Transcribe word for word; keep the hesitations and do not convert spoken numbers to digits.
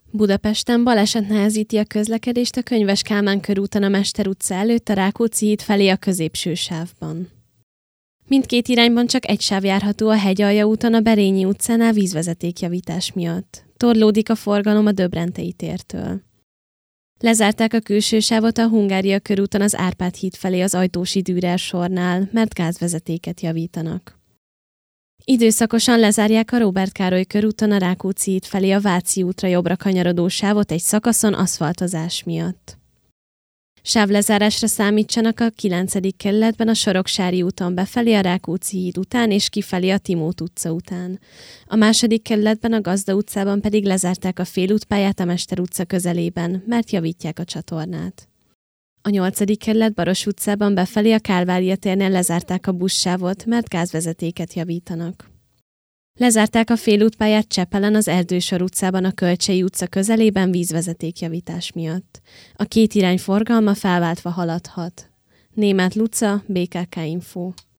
Budapesten baleset nehezíti a közlekedést a Könyves Kálmán körúton a Mester utca előtt a Rákóczi híd felé a középső sávban. Mindkét irányban csak egy sáv járható a Hegyalja úton a Berényi utcánál vízvezetékjavítás miatt. Torlódik a forgalom a Döbrentei tértől. Lezárták a külső sávot a Hungária körúton az Árpád híd felé az Ajtósi Dürer sornál, mert gázvezetéket javítanak. Időszakosan lezárják a Róbert Károly körúton a Rákóczi híd felé a Váci útra jobbra kanyarodó sávot egy szakaszon aszfaltozás miatt. Sávlezárásra számítsanak a kilencedik kerületben a Soroksári úton befelé a Rákóczi híd után és kifelé a Timót utca után. A második kerületben a Gazda utcában pedig lezárták a félútpályát a Mester utca közelében, mert javítják a csatornát. A nyolcadik kerület Baros utcában befelé a Kálvária térnél lezárták a buszsávot, mert gázvezetéket javítanak. Lezárták a félútpályát Csepelen az Erdősor utcában a Kölcsei utca közelében vízvezetékjavítás miatt. A két irány forgalma felváltva haladhat. Németh Luca, bé ká ká Info.